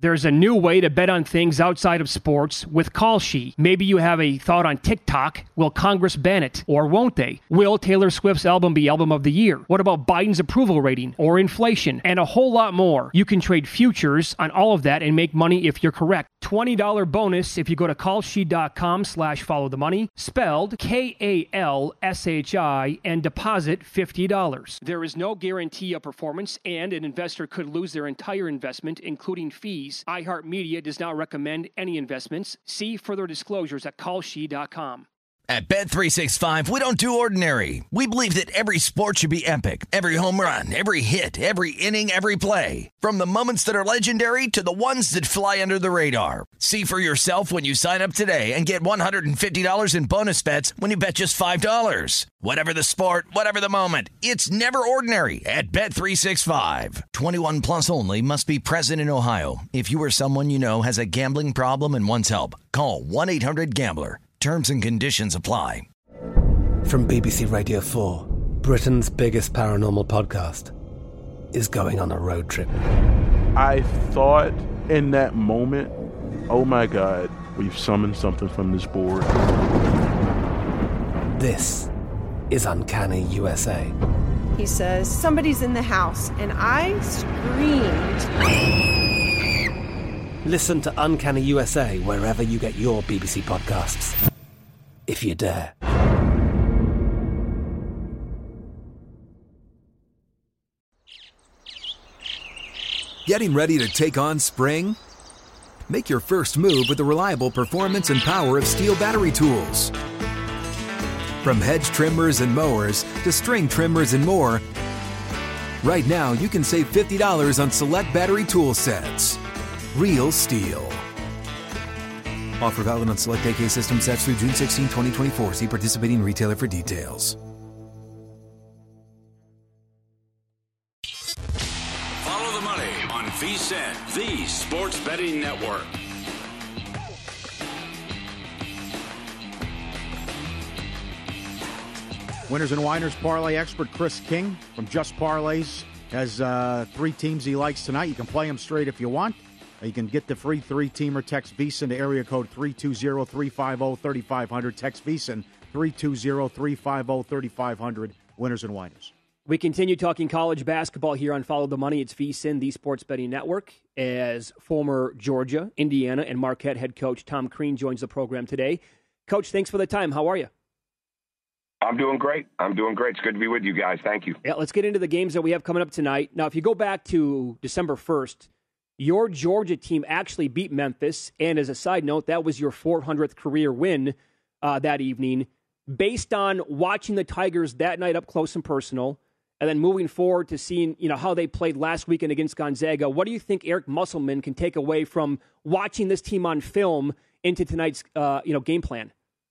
There's a new way to bet on things outside of sports with Kalshi. Maybe you have a thought on TikTok. Will Congress ban it? Or won't they? Will Taylor Swift's album be Album of the Year? What about Biden's approval rating? Or inflation? And a whole lot more. You can trade futures on all of that and make money if you're correct. $20 bonus if you go to kalshi.com/followthemoney, spelled KALSHI, and deposit $50. There is no guarantee of performance, and an investor could lose their entire investment, including fees. iHeartMedia does not recommend any investments. See further disclosures at kalshi.com. At Bet365, we don't do ordinary. We believe that every sport should be epic. Every home run, every hit, every inning, every play. From the moments that are legendary to the ones that fly under the radar. See for yourself when you sign up today and get $150 in bonus bets when you bet just $5. Whatever the sport, whatever the moment, it's never ordinary at Bet365. 21 plus only. Must be present in Ohio. If you or someone you know has a gambling problem and wants help, call 1-800-GAMBLER. Terms and conditions apply. From BBC Radio 4, Britain's biggest paranormal podcast is going on a road trip. I thought in that moment, oh my God, we've summoned something from this board. This is Uncanny USA. He says, somebody's in the house, and I screamed. Listen to Uncanny USA wherever you get your BBC podcasts, if you dare. Getting ready to take on spring? Make your first move with the reliable performance and power of Steel battery tools. From hedge trimmers and mowers to string trimmers and more, right now you can save $50 on select battery tool sets. Real Steel. Offer valid on select AK system sets through June 16, 2024. See participating retailer for details. Follow the money on VSiN, the Sports Betting Network. Winners and Winers parlay expert Chris King from Just Parlays has 3 teams he likes tonight. You can play them straight if you want. You can get the free 3-teamer. Text VSiN to area code 320-350-3500. Text VSiN 320-350-3500. Winners and Winers. We continue talking college basketball here on Follow the Money. It's VSiN, the Sports Betting Network, as former Georgia, Indiana, and Marquette head coach Tom Crean joins the program today. Coach, thanks for the time. How are you? I'm doing great. It's good to be with you guys. Thank you. Yeah, let's get into the games that we have coming up tonight. Now, if you go back to December 1st, your Georgia team actually beat Memphis, and as a side note, that was your 400th career win that evening. Based on watching the Tigers that night up close and personal, and then moving forward to seeing how they played last weekend against Gonzaga, what do you think Eric Musselman can take away from watching this team on film into tonight's game plan?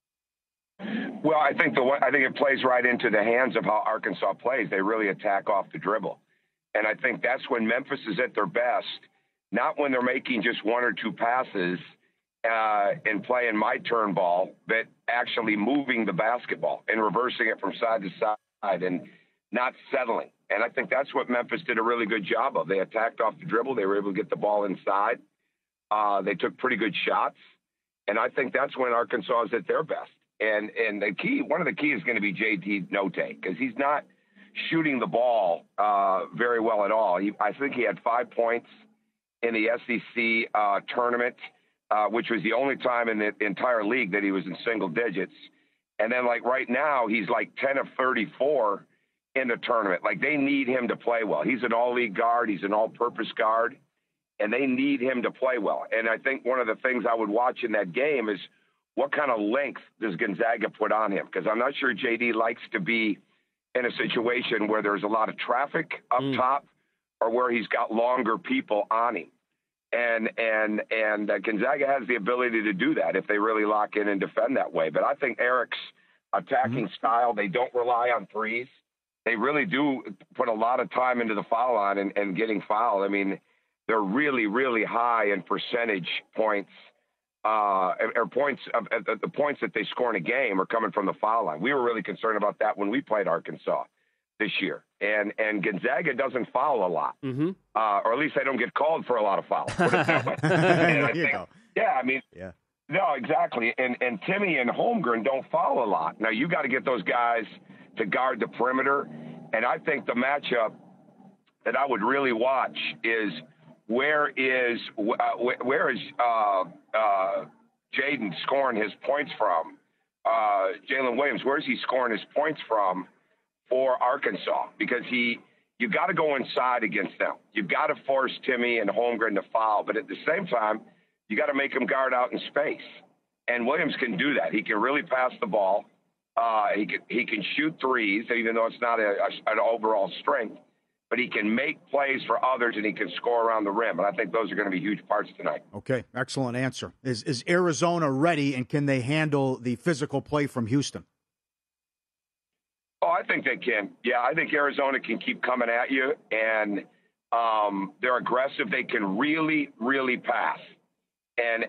Well, I think it plays right into the hands of how Arkansas plays. They really attack off the dribble, and I think that's when Memphis is at their best. Not when they're making just 1 or 2 passes and playing my turn ball, but actually moving the basketball and reversing it from side to side and not settling. And I think that's what Memphis did a really good job of. They attacked off the dribble. They were able to get the ball inside. They took pretty good shots. And I think that's when Arkansas is at their best. And one of the key is going to be J.D. Notae, because he's not shooting the ball very well at all. I think he had 5 points in the SEC tournament, which was the only time in the entire league that he was in single digits. And then, right now, he's 10 of 34 in the tournament. They need him to play well. He's an all-league guard. He's an all-purpose guard, and they need him to play well. And I think one of the things I would watch in that game is what kind of length does Gonzaga put on him? Because I'm not sure J.D. likes to be in a situation where there's a lot of traffic up top or where he's got longer people on him. And Gonzaga has the ability to do that if they really lock in and defend that way. But I think Eric's attacking style, they don't rely on threes. They really do put a lot of time into the foul line and getting fouled. I mean, they're really, really high in percentage points, or points of the points that they score in a game are coming from the foul line. We were really concerned about that when we played Arkansas. this year. And Gonzaga doesn't foul a lot, or at least they don't get called for a lot of fouls. There you go. Yeah, I mean, no, exactly. And Timmy and Holmgren don't foul a lot. Now, you got to get those guys to guard the perimeter. And I think the matchup that I would really watch is where is Jaden scoring his points from? Jalen Williams, where's he scoring his points from for Arkansas? Because you got to go inside against them. You've got to force Timmy and Holmgren to foul. But at the same time, you got to make him guard out in space. And Williams can do that. He can really pass the ball. He can shoot threes, even though it's not an overall strength. But he can make plays for others, and he can score around the rim. And I think those are going to be huge parts tonight. Okay, excellent answer. Is Arizona ready, and can they handle the physical play from Houston? Oh, I think they can. Yeah, I think Arizona can keep coming at you, and they're aggressive. They can really, really pass. And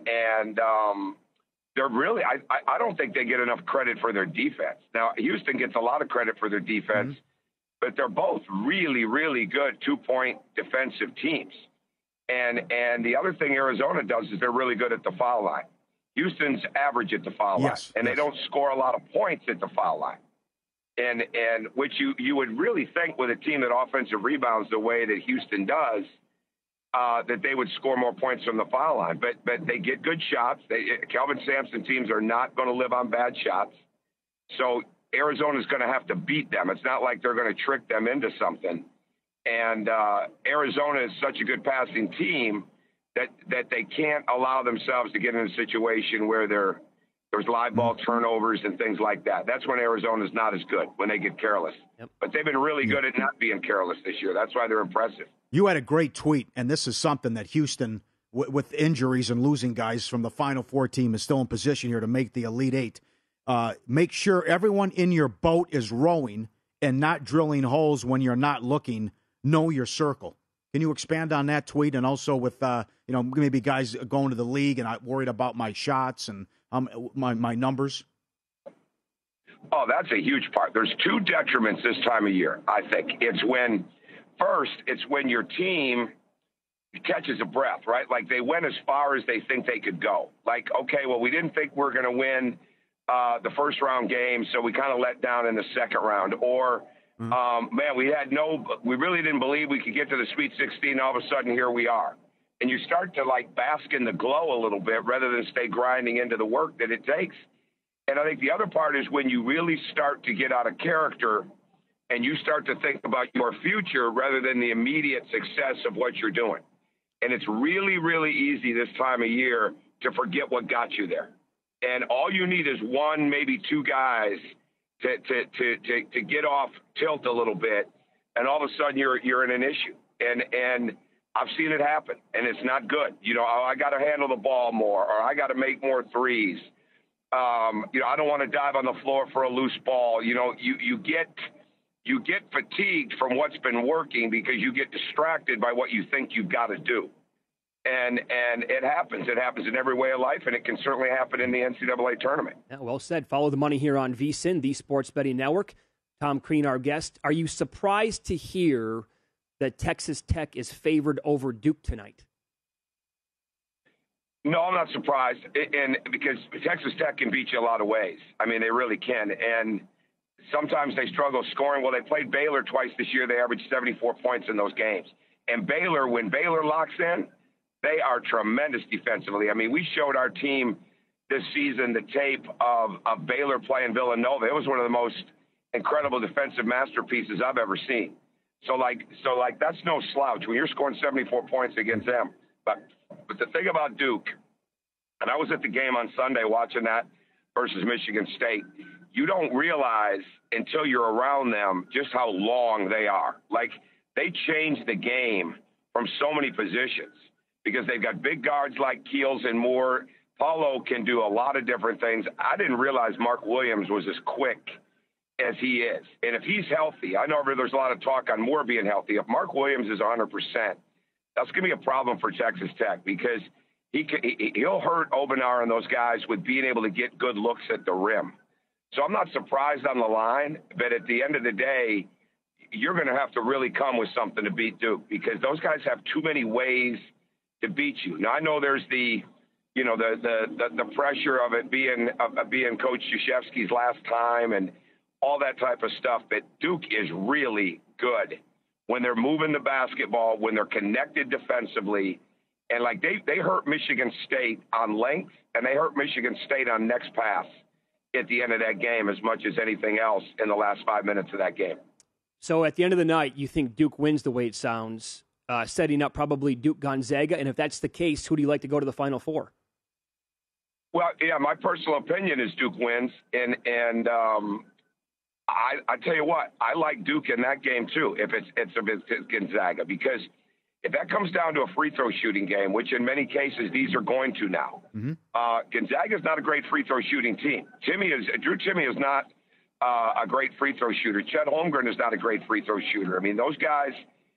they're really – I don't think they get enough credit for their defense. Now, Houston gets a lot of credit for their defense, but they're both really, really good two-point defensive teams. And the other thing Arizona does is they're really good at the foul line. Houston's average at the foul line, and they don't score a lot of points at the foul line. And which you would really think with a team that offensive rebounds the way that Houston does, that they would score more points from the foul line. But they get good shots. Kelvin Sampson teams are not going to live on bad shots. So Arizona's going to have to beat them. It's not like they're going to trick them into something. And Arizona is such a good passing team that they can't allow themselves to get in a situation where there's live ball turnovers and things like that. That's when Arizona's not as good, when they get careless. Yep. But they've been really good at not being careless this year. That's why they're impressive. You had a great tweet, and this is something that Houston, with injuries and losing guys from the Final Four team, is still in position here to make the Elite Eight. Make sure everyone in your boat is rowing and not drilling holes when you're not looking. Know your circle. Can you expand on that tweet? And also with, maybe guys going to the league and I'm worried about my shots and my numbers? Oh, that's a huge part. There's two detriments this time of year, I think. It's when your team catches a breath, right? Like they went as far as they think they could go. Like, okay, well, we didn't think we were going to win the first round game, so we kind of let down in the second round. Or, we really didn't believe we could get to the Sweet 16. All of a sudden, here we are. And you start to bask in the glow a little bit rather than stay grinding into the work that it takes. And I think the other part is when you really start to get out of character and you start to think about your future rather than the immediate success of what you're doing. And it's really, really easy this time of year to forget what got you there. And all you need is one, maybe two guys to get off tilt a little bit, and all of a sudden you're in an issue. And I've seen it happen, and it's not good. I got to handle the ball more, or I got to make more threes. I don't want to dive on the floor for a loose ball. You get fatigued from what's been working because you get distracted by what you think you've got to do. And it happens. It happens in every way of life, and it can certainly happen in the NCAA tournament. Yeah, well said. Follow the money here on VSiN, the Sports Betting Network. Tom Crean, our guest. Are you surprised to hear that Texas Tech is favored over Duke tonight? No, I'm not surprised, and because Texas Tech can beat you a lot of ways. I mean, they really can, and sometimes they struggle scoring. Well, they played Baylor twice this year. They averaged 74 points in those games. And Baylor, when Baylor locks in, they are tremendous defensively. I mean, we showed our team this season the tape of Baylor playing Villanova. It was one of the most incredible defensive masterpieces I've ever seen. So that's no slouch when you're scoring 74 points against them. But the thing about Duke, and I was at the game on Sunday watching that versus Michigan State, you don't realize until you're around them just how long they are. Like, they change the game from so many positions because they've got big guards like Keels and Moore. Paulo can do a lot of different things. I didn't realize Mark Williams was as quick as he is. And if he's healthy, I know there's a lot of talk on Moore being healthy. If Mark Williams is 100%, that's going to be a problem for Texas Tech because he'll hurt Obenar and those guys with being able to get good looks at the rim. So I'm not surprised on the line, but at the end of the day, you're going to have to really come with something to beat Duke, because those guys have too many ways to beat you. Now, I know there's the pressure of it being Coach Krzyzewski's last time and all that type of stuff, but Duke is really good when they're moving the basketball, when they're connected defensively. And like they hurt Michigan State on length, and they hurt Michigan State on next pass at the end of that game as much as anything else in the last 5 minutes of that game. So at the end of the night, you think Duke wins the way it sounds, setting up probably Duke Gonzaga. And if that's the case, who do you like to go to the Final Four? Well, yeah, my personal opinion is Duke wins, and I tell you what, I like Duke in that game too. If it's Gonzaga, because if that comes down to a free throw shooting game, which in many cases these are going to now, Gonzaga is not a great free throw shooting team. Drew Timme is not a great free throw shooter. Chet Holmgren is not a great free throw shooter. I mean, those guys,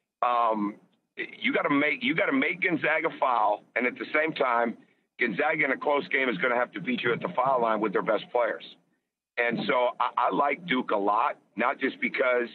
you got to make Gonzaga foul, and at the same time, Gonzaga in a close game is going to have to beat you at the foul line with their best players. And so I like Duke a lot, not just because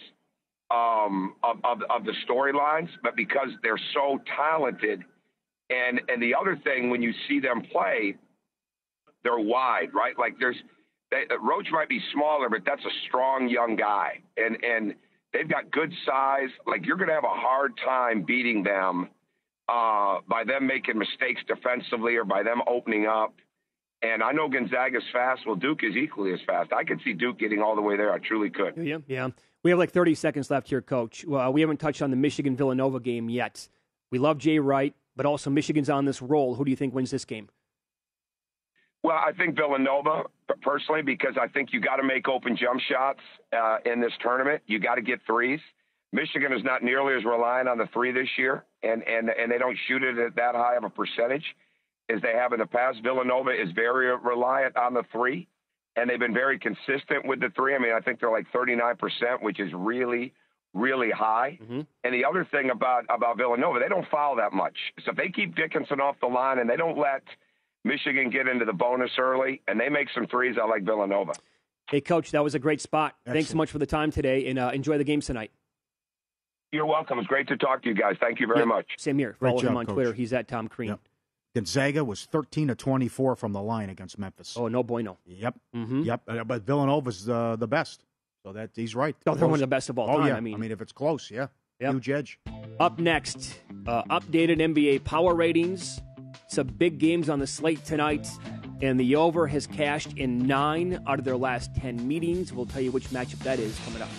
of the storylines, but because they're so talented. And the other thing, when you see them play, they're wide, right? Like Roach might be smaller, but that's a strong young guy. And they've got good size. Like, you're going to have a hard time beating them by them making mistakes defensively or by them opening up. And I know Gonzaga's fast. Well, Duke is equally as fast. I could see Duke getting all the way there. I truly could. Yeah. We have like 30 seconds left here, Coach. We haven't touched on the Michigan-Villanova game yet. We love Jay Wright, but also Michigan's on this roll. Who do you think wins this game? Well, I think Villanova, personally, because I think you got to make open jump shots in this tournament. You got to get threes. Michigan is not nearly as reliant on the three this year, and they don't shoot it at that high of a percentage as they have in the past. Villanova is very reliant on the three, and they've been very consistent with the three. I mean, I think they're like 39%, which is really, really high. Mm-hmm. And the other thing about Villanova, they don't foul that much. So if they keep Dickinson off the line and they don't let Michigan get into the bonus early and they make some threes, I like Villanova. Hey, Coach, that was a great spot. Excellent. Thanks so much for the time today, and enjoy the games tonight. You're welcome. It's great to talk to you guys. Thank you very much. Same here. Follow him on Twitter. He's at Tom Crean. Yep. Gonzaga was 13-24 from the line against Memphis. Oh, no bueno. Yep. Mm-hmm. Yep. But Villanova's the best. So that he's right. Oh, they're one of the best of all time. Yeah. I mean, if it's close, yeah. Yep. Huge edge. Up next, updated NBA power ratings. Some big games on the slate tonight. And the over has cashed in 9 out of their last 10 meetings. We'll tell you which matchup that is coming up.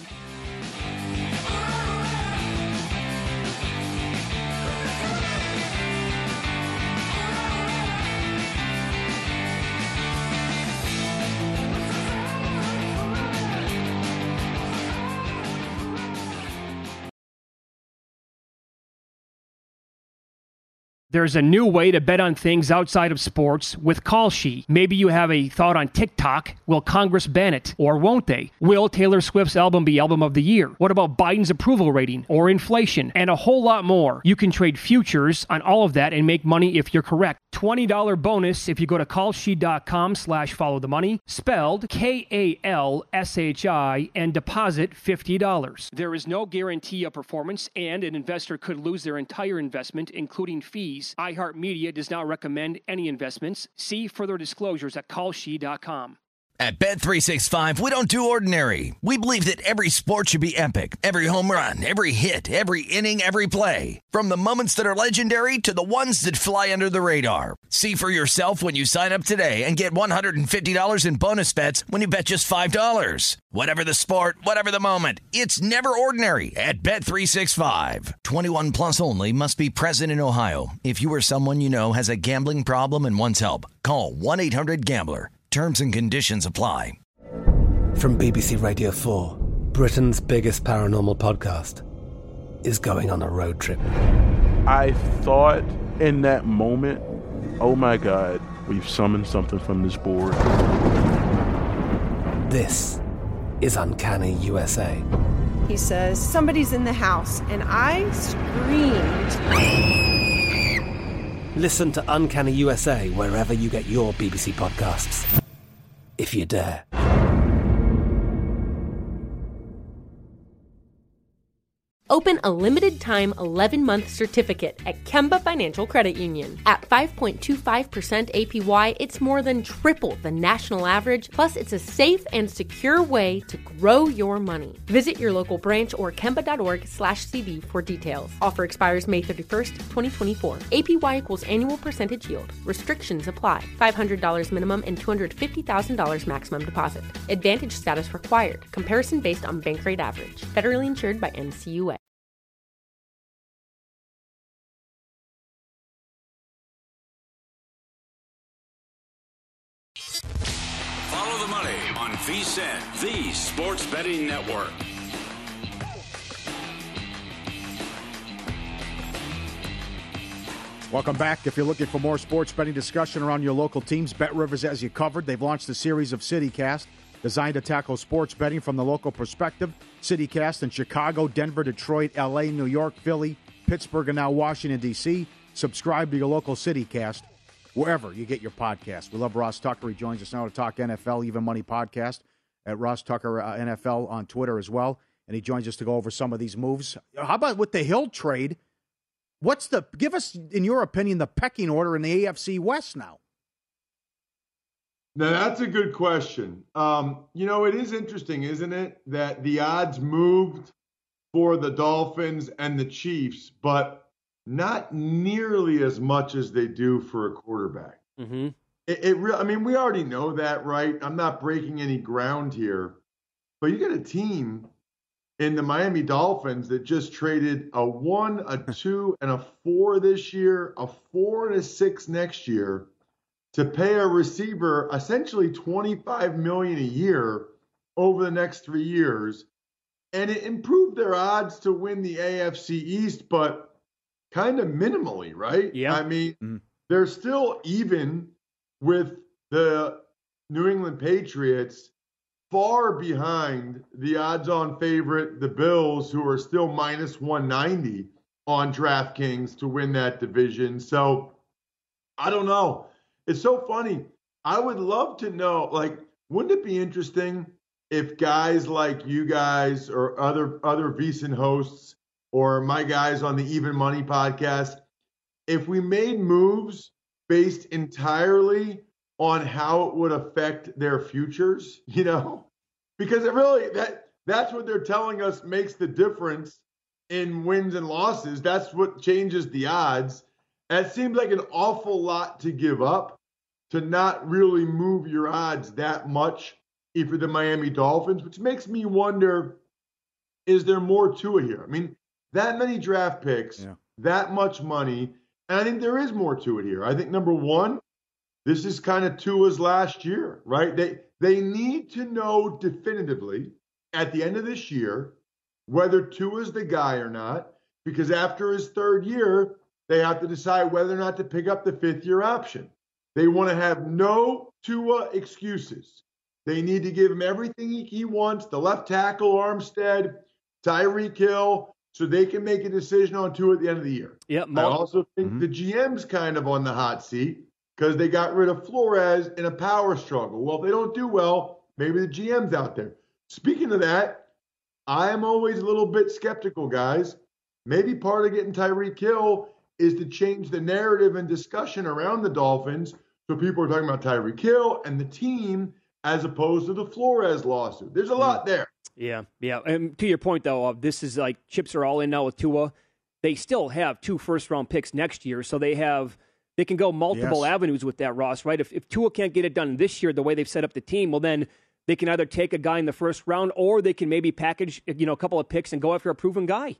There's a new way to bet on things outside of sports with Kalshi. Maybe you have a thought on TikTok. Will Congress ban it? Or won't they? Will Taylor Swift's album be Album of the Year? What about Biden's approval rating? Or inflation? And a whole lot more. You can trade futures on all of that and make money if you're correct. $20 bonus if you go to kalshi.com/followthemoney, spelled KALSHI, and deposit $50. There is no guarantee of performance, and an investor could lose their entire investment, including fees. iHeartMedia does not recommend any investments. See further disclosures at kalshi.com. At Bet365, we don't do ordinary. We believe that every sport should be epic. Every home run, every hit, every inning, every play. From the moments that are legendary to the ones that fly under the radar. See for yourself when you sign up today and get $150 in bonus bets when you bet just $5. Whatever the sport, whatever the moment, it's never ordinary at Bet365. 21 plus only. Must be present in Ohio. If you or someone you know has a gambling problem and wants help, call 1-800-GAMBLER. Terms and conditions apply. From BBC Radio 4, Britain's biggest paranormal podcast is going on a road trip. I thought in that moment, oh my God, we've summoned something from this board. This is Uncanny USA. He says, somebody's in the house, and I screamed. Listen to Uncanny USA wherever you get your BBC podcasts, if you dare. Open a limited-time 11-month certificate at Kemba Financial Credit Union. At 5.25% APY, it's more than triple the national average, plus it's a safe and secure way to grow your money. Visit your local branch or kemba.org/CD for details. Offer expires May 31st, 2024. APY equals annual percentage yield. Restrictions apply. $500 minimum and $250,000 maximum deposit. Advantage status required. Comparison based on bank rate average. Federally insured by NCUA. Follow the money on VSiN, the Sports Betting Network. Welcome back. If you're looking for more sports betting discussion around your local teams, BetRivers has you covered. They've launched a series of CityCast designed to tackle sports betting from the local perspective. CityCast in Chicago, Denver, Detroit, L.A., New York, Philly, Pittsburgh, and now Washington, D.C. Subscribe to your local CityCast wherever you get your podcast. We love Ross Tucker. He joins us now to talk NFL, Even Money Podcast at Ross Tucker NFL on Twitter as well. And he joins us to go over some of these moves. How about with the Hill trade? Give us, in your opinion, the pecking order in the AFC West now? Now, that's a good question. It is interesting, isn't it, that the odds moved for the Dolphins and the Chiefs, but not nearly as much as they do for a quarterback. Mm-hmm. We already know that, right? I'm not breaking any ground here. But you got a team in the Miami Dolphins that just traded a 1, a 2, and a 4 this year, a 4 and a 6 next year, to pay a receiver essentially $25 million a year over the next 3 years. And it improved their odds to win the AFC East, but kind of minimally, right? Yeah. They're still even with the New England Patriots, far behind the odds-on favorite, the Bills, who are still minus 190 on DraftKings to win that division. So, I don't know. It's so funny. I would love to know, wouldn't it be interesting if guys like you guys or other VSiN hosts or my guys on the Even Money podcast, if we made moves based entirely on how it would affect their futures, because it really, that's what they're telling us makes the difference in wins and losses. That's what changes the odds. And it seems like an awful lot to give up to not really move your odds that much if you're the Miami Dolphins, which makes me wonder, is there more to it here? That many draft picks, that much money, and I think there is more to it here. I think, number one, this is kind of Tua's last year, right? They need to know definitively at the end of this year whether Tua's the guy or not, because after his third year, they have to decide whether or not to pick up the fifth-year option. They want to have no Tua excuses. They need to give him everything he wants, the left tackle, Armstead, Tyreek Hill, so they can make a decision on Tua at the end of the year. Yep. I also think the GM's kind of on the hot seat because they got rid of Flores in a power struggle. Well, if they don't do well, maybe the GM's out there. Speaking of that, I am always a little bit skeptical, guys. Maybe part of getting Tyreek Hill is to change the narrative and discussion around the Dolphins so people are talking about Tyreek Hill and the team as opposed to the Flores lawsuit. There's a lot there. Yeah. And to your point, though, this is like chips are all in now with Tua. They still have 2 first-round picks next year, so they can go multiple avenues with that, Ross, right? If Tua can't get it done this year the way they've set up the team, well, then they can either take a guy in the first round or they can maybe package a couple of picks and go after a proven guy.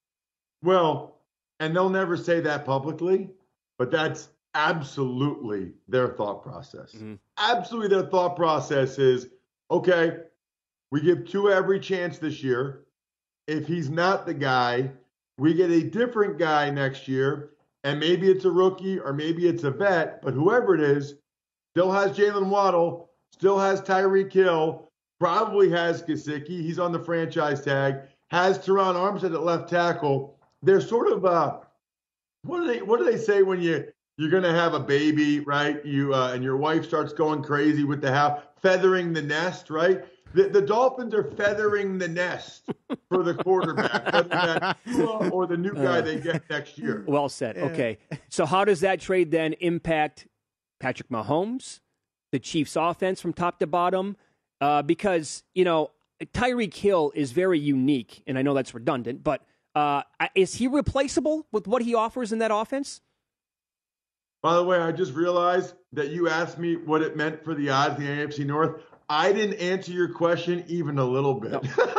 Well, and they'll never say that publicly, but that's absolutely their thought process. Mm-hmm. Absolutely their thought process is, okay, we give Tua every chance this year. If he's not the guy, we get a different guy next year, and maybe it's a rookie or maybe it's a vet, but whoever it is, still has Jalen Waddle, still has Tyreek Hill, probably has Gesicki. He's on the franchise tag, has Teron Armstead at left tackle. They're sort of, what do they say when you're going to have a baby, right? And your wife starts going crazy with the house, feathering the nest, right? The Dolphins are feathering the nest for the quarterback, whether that's Tua or the new guy they get next year. Well said. Okay. So how does that trade then impact Patrick Mahomes, the Chiefs' offense from top to bottom? Because, Tyreek Hill is very unique, and I know that's redundant, but is he replaceable with what he offers in that offense? By the way, I just realized that you asked me what it meant for the odds in the AFC North. I didn't answer your question even a little bit.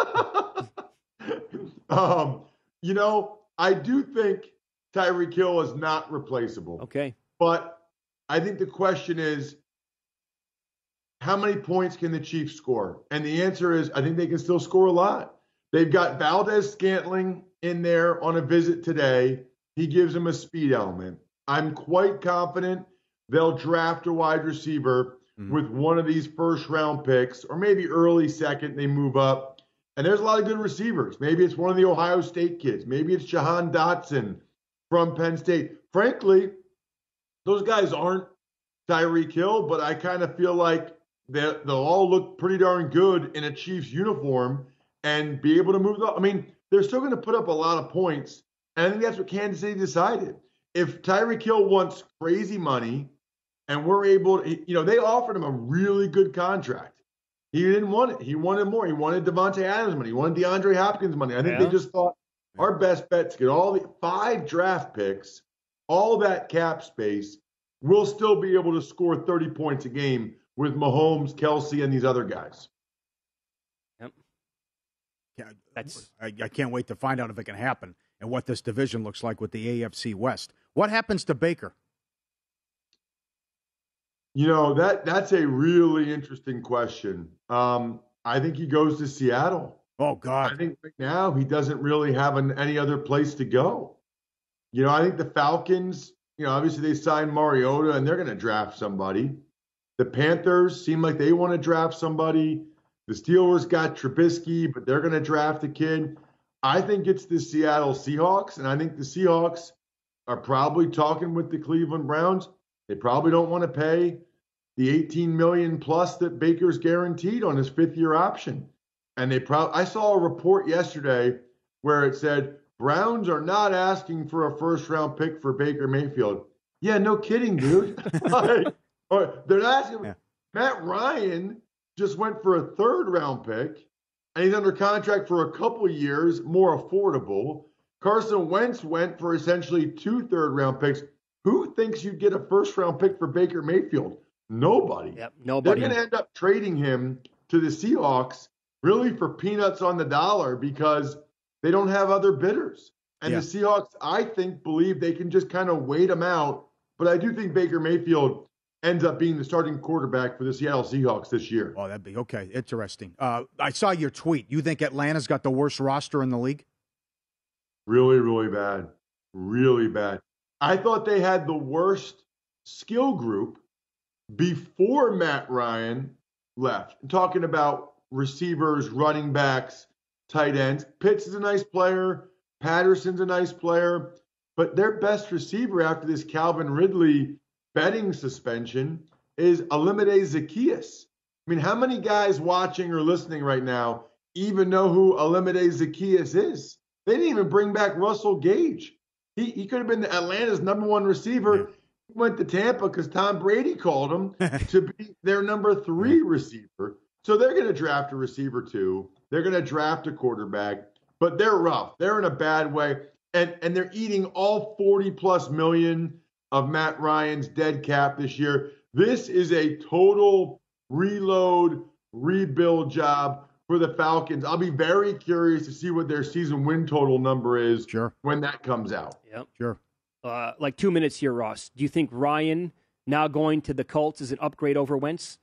No. I do think Tyreek Hill is not replaceable. Okay. But I think the question is, how many points can the Chiefs score? And the answer is, I think they can still score a lot. They've got Valdez-Scantling in there on a visit today. He gives them a speed element. I'm quite confident they'll draft a wide receiver with one of these first-round picks, or maybe early second, they move up. And there's a lot of good receivers. Maybe it's one of the Ohio State kids. Maybe it's Jahan Dotson from Penn State. Frankly, those guys aren't Tyreek Hill, but I kind of feel like they'll all look pretty darn good in a Chiefs uniform and be able to move up. I mean, they're still going to put up a lot of points, and I think that's what Kansas City decided. If Tyreek Hill wants crazy money, and we're able to, they offered him a really good contract. He didn't want it. He wanted more. He wanted Devontae Adams money. He wanted DeAndre Hopkins money. I think they just thought our best bet to get all the 5 draft picks, all that cap space, we'll still be able to score 30 points a game with Mahomes, Kelsey, and these other guys. Yep. I can't wait to find out if it can happen and what this division looks like with the AFC West. What happens to Baker? That's a really interesting question. I think he goes to Seattle. Oh, God. I think right now he doesn't really have any other place to go. I think the Falcons, obviously they signed Mariota and they're going to draft somebody. The Panthers seem like they want to draft somebody. The Steelers got Trubisky, but they're going to draft a kid. I think it's the Seattle Seahawks, and I think the Seahawks are probably talking with the Cleveland Browns. They probably don't want to pay the $18 million plus that Baker's guaranteed on his 5th-year option. And I saw a report yesterday where it said Browns are not asking for a first-round pick for Baker Mayfield. Yeah, no kidding, dude. They're not asking. Yeah. Matt Ryan just went for a 3rd-round pick, and he's under contract for a couple years, more affordable. Carson Wentz went for essentially 2 third-round picks. Who thinks you get a first-round pick for Baker Mayfield? Nobody. Yep, nobody. They're going to end up trading him to the Seahawks really for peanuts on the dollar because they don't have other bidders. And the Seahawks, I think, believe they can just kind of wait him out. But I do think Baker Mayfield ends up being the starting quarterback for the Seattle Seahawks this year. Oh, that'd be okay. Interesting. I saw your tweet. You think Atlanta's got the worst roster in the league? Really, really bad. Really bad. I thought they had the worst skill group before Matt Ryan left. I'm talking about receivers, running backs, tight ends. Pitts is a nice player. Patterson's a nice player. But their best receiver after this Calvin Ridley betting suspension is Olamide Zaccheaus. I mean, how many guys watching or listening right now even know who Olamide Zaccheaus is? They didn't even bring back Russell Gage. He could have been Atlanta's number 1 receiver. He went to Tampa because Tom Brady called him to be their number 3 receiver. So they're going to draft a receiver too. They're going to draft a quarterback, but they're rough. They're in a bad way. And they're eating all 40+ million of Matt Ryan's dead cap this year. This is a total reload, rebuild job for the Falcons. I'll be very curious to see what their season win total number is when that comes out. Yep. Sure. Like 2 minutes here, Ross. Do you think Ryan now going to the Colts is an upgrade over Wentz?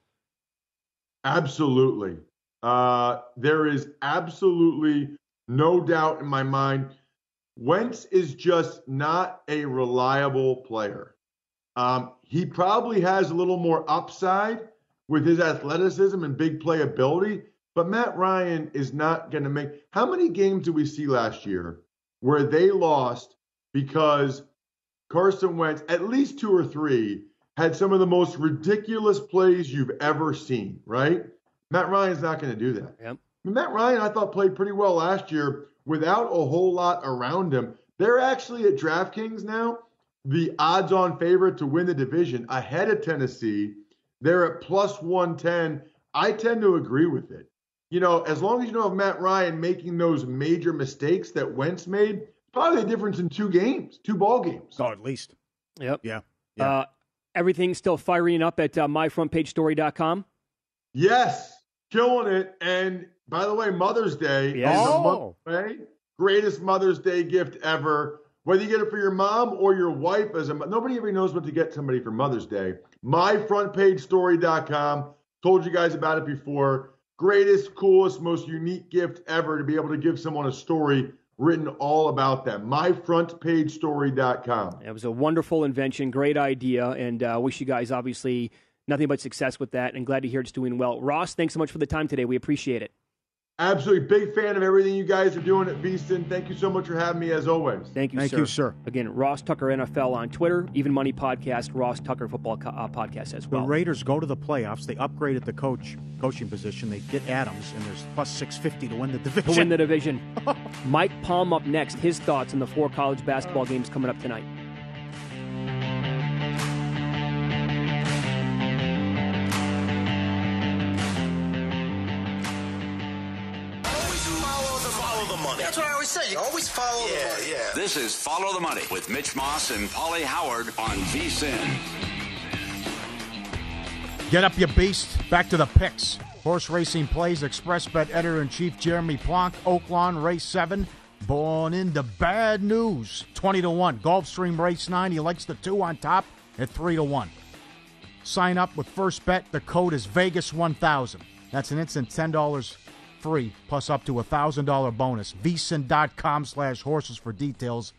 Absolutely. There is absolutely no doubt in my mind. Wentz is just not a reliable player. He probably has a little more upside with his athleticism and big playability, but Matt Ryan is not going to make. How many games did we see last year where they lost because Carson Wentz, at least 2 or 3, had some of the most ridiculous plays you've ever seen, right? Matt Ryan's not going to do that. Yep. Matt Ryan, I thought, played pretty well last year without a whole lot around him. They're actually at DraftKings now, the odds-on favorite to win the division ahead of Tennessee. They're at plus 110. I tend to agree with it. As long as you don't have Matt Ryan making those major mistakes that Wentz made, probably the difference in 2 ball games. Oh, at least. Yep. Yeah. Everything's still firing up at myfrontpagestory.com. Yes, killing it. And by the way, Mother's Day is a month away. Greatest Mother's Day gift ever. Whether you get it for your mom or your wife, nobody ever knows what to get somebody for Mother's Day. myfrontpagestory.com. Told you guys about it before. Greatest, coolest, most unique gift ever to be able to give someone a story written all about them. myfrontpagestory.com. It was a wonderful invention, great idea, and wish you guys obviously nothing but success with that, and glad to hear it's doing well. Ross, thanks so much for the time today. We appreciate it. Absolutely. Big fan of everything you guys are doing at VSiN. Thank you so much for having me, as always. Thank you, sir. Again, Ross Tucker NFL on Twitter, Even Money Podcast, Ross Tucker Football Podcast as well. The Raiders go to the playoffs. They upgraded the coaching position. They get Adams, and there's plus 650 to win the division. Mike Palm up next. His thoughts on the 4 college basketball games coming up tonight. That's what I always say. You always follow the money. Yeah. This is Follow the Money with Mitch Moss and Paulie Howard on VSiN. Get up, you beast. Back to the picks. Horse racing plays. ExpressBet editor-in-chief Jeremy Plonk. Oaklawn Race 7. Born into bad news. 20-1. Gulfstream Race 9. He likes the 2 on top at 3-1. Sign up with First Bet. The code is Vegas1000. That's an instant $10 free, plus up to $1,000 bonus. VSiN.com/horses for details.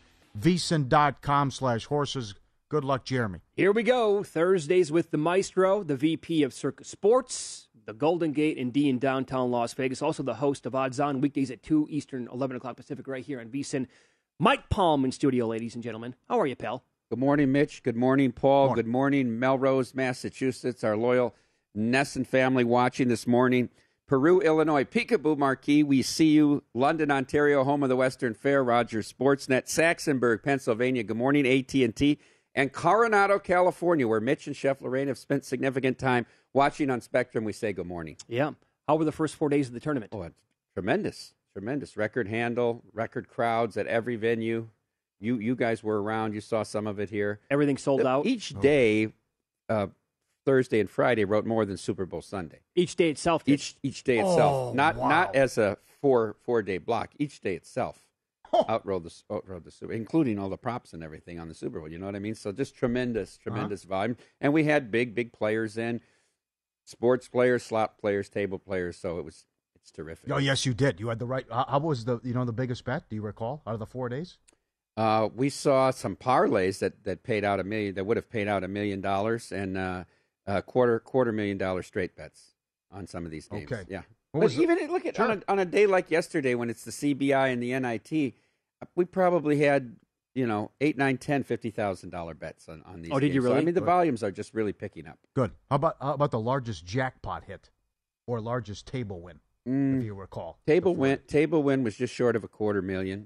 VSiN.com/horses. Good luck, Jeremy. Here we go. Thursdays with the Maestro, the VP of Circus Sports, the Golden Gate and D in downtown Las Vegas. Also the host of Odds On, weekdays at 2 Eastern, 11 o'clock Pacific, right here on VSiN. Mike Palm in studio, ladies and gentlemen. How are you, pal? Good morning, Mitch. Good morning, Paul. Good morning, Melrose, Massachusetts. Our loyal Nesson family watching this morning. Peru, Illinois, Peekaboo Marquee, we see you. London, Ontario, home of the Western Fair, Rogers Sportsnet. Saxonburg, Pennsylvania, good morning, AT&T. And Coronado, California, where Mitch and Chef Lorraine have spent significant time watching on Spectrum, we say good morning. Yeah. How were the first 4 days of the tournament? Oh, it's tremendous. Record handle, record crowds at every venue. You guys were around. You saw some of it here. Everything sold out? Each day, Thursday and Friday, wrote more than Super Bowl Sunday. Each day itself did. Each day itself. Not as a four-day block. Each day itself outrode the Super, including all the props and everything on the Super Bowl. You know what I mean? So just tremendous volume. And we had big players in, sports players, slot players, table players. So it's terrific. Oh, yes, you did. You had the right. How was the biggest bet? Do you recall out of the 4 days? We saw some parlays that paid out $1 million. That would have paid out $1 million and $250,000 straight bets on some of these games. Okay. Yeah. But even look at on a day like yesterday when it's the CBI and the NIT, we probably had $8, $9, $10, $50,000 bets on these. Oh, did games. you really? So, I mean, the volumes are just really picking up. Good. How about the largest jackpot hit or largest table win, if you recall? Table win was just short of $250,000.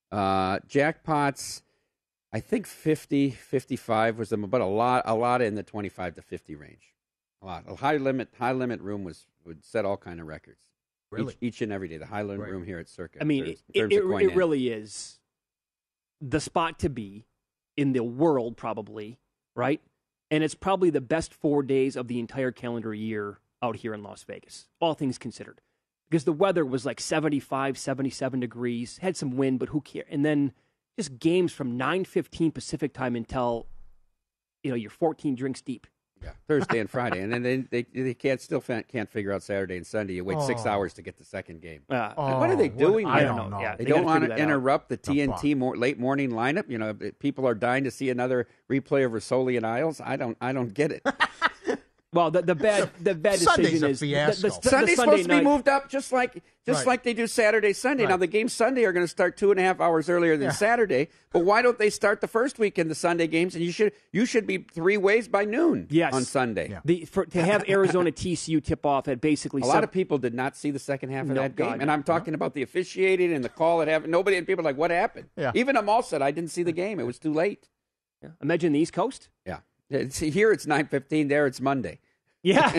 Jackpots, I think 50, 55 was them, but a lot in the 25 to 50 range. A lot. A high limit room would set all kind of records. Really? Each and every day. The high limit room here at Circa. I mean, it really is the spot to be in the world, probably, right? And it's probably the best 4 days of the entire calendar year out here in Las Vegas, all things considered. Because the weather was like 75, 77 degrees, had some wind, but who cares? And then just games from 9:15 Pacific time until, you're 14 drinks deep. Yeah, Thursday and Friday. And then they can't figure out Saturday and Sunday. You wait 6 hours to get the second game. What are they doing? I don't know. Yeah, they don't want to interrupt the TNT late morning lineup. People are dying to see another replay of Rizzoli and Isles. I don't get it. Well, the bad Sunday's decision a is fiasco. Sunday's supposed to be moved up just like Right. they do Saturday, Sunday. Right. Now the games Sunday are going to start 2.5 hours earlier than Saturday. But why don't they start the first weekend the Sunday games? And you should be 3 ways by noon on Sunday. To have Arizona TCU tip off at basically a lot of people did not see the second half of that game, God, and I'm talking about the officiating and the call that happened. Nobody and people are like, what happened? Yeah. Even Amal said I didn't see the game; it was too late. Imagine the East Coast. Yeah, here it's 9:15. There it's Monday. Yeah,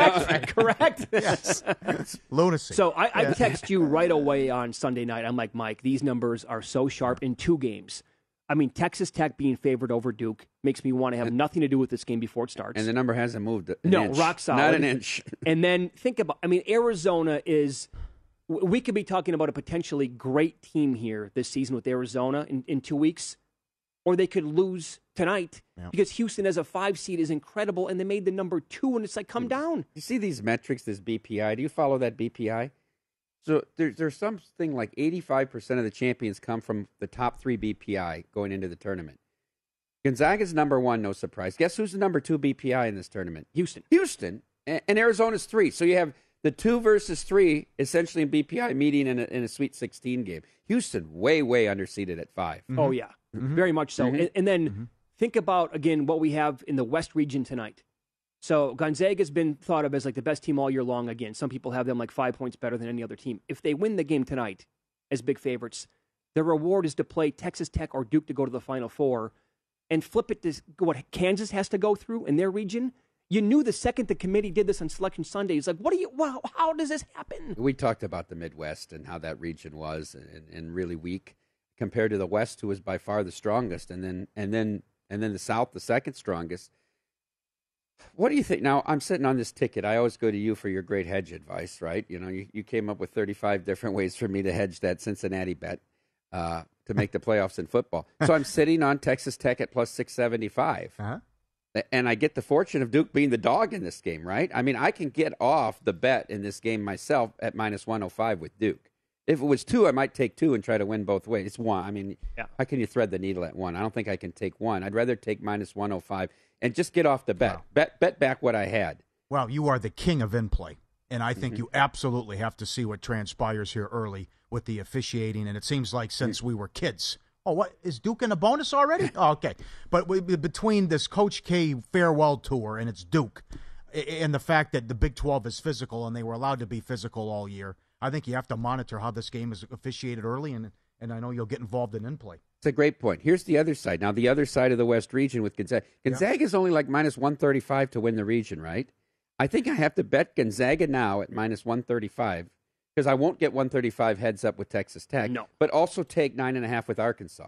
correct. Yes. Lunacy. So I text you right away on Sunday night. I'm like, Mike, these numbers are so sharp in 2 games. I mean, Texas Tech being favored over Duke makes me want to have nothing to do with this game before it starts. And the number hasn't moved an inch. Rock solid. Not an inch. And then think about, Arizona is, we could be talking about a potentially great team here this season with Arizona in 2 weeks, or they could lose tonight because Houston as a 5 seed is incredible, and they made the number 2, and it's like, come down. You see these metrics, this BPI. Do you follow that BPI? So there's something like 85% of the champions come from the top 3 BPI going into the tournament. Gonzaga's number 1, no surprise. Guess who's the number 2 BPI in this tournament? Houston. And Arizona's 3. So you have the 2 versus 3 essentially in BPI meeting in a Sweet 16 game. Houston way underseeded at 5. Mm-hmm. Oh, yeah. Mm-hmm. Very much so. Mm-hmm. And then think about, again, what we have in the West region tonight. So Gonzaga's been thought of as like the best team all year long. Again, some people have them like 5 points better than any other team. If they win the game tonight as big favorites, their reward is to play Texas Tech or Duke to go to the Final Four and flip it to what Kansas has to go through in their region. You knew the second the committee did this on Selection Sunday. It's like, how does this happen? We talked about the Midwest and how that region was and really weak compared to the West, who was by far the strongest, and then the South, the second strongest. What do you think? Now, I'm sitting on this ticket. I always go to you for your great hedge advice, right? You know, you came up with 35 different ways for me to hedge that Cincinnati bet to make the playoffs in football. So I'm sitting on Texas Tech at plus 675. Uh-huh. And I get the fortune of Duke being the dog in this game, right? I mean, I can get off the bet in this game myself at minus 105 with Duke. If it was 2, I might take 2 and try to win both ways. It's 1. I mean, how can you thread the needle at 1? I don't think I can take 1. I'd rather take minus 105 and just get off the bet. Wow. Bet back what I had. Well, you are the king of in-play, and I think you absolutely have to see what transpires here early with the officiating, and it seems like since we were kids. Oh, what? Is Duke in a bonus already? Oh, okay. But between this Coach K farewell tour and it's Duke and the fact that the Big 12 is physical and they were allowed to be physical all year, I think you have to monitor how this game is officiated early, and I know you'll get involved in in-play. It's a great point. Here's the other side. Now, the other side of the West region with Gonzaga. Gonzaga is only like minus 135 to win the region, right? I think I have to bet Gonzaga now at minus 135 because I won't get 135 heads up with Texas Tech. No. But also take 9.5 with Arkansas